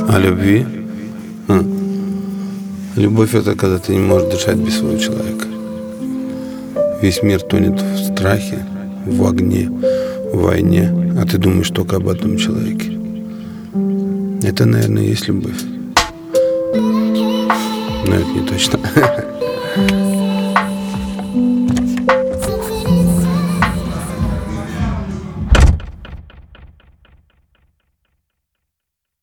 О любви? Любовь — это когда ты не можешь дышать без своего человека. Весь мир тонет в страхе, в огне, в войне, а ты думаешь только об одном человеке. Это, наверное, и есть любовь. Но это не точно.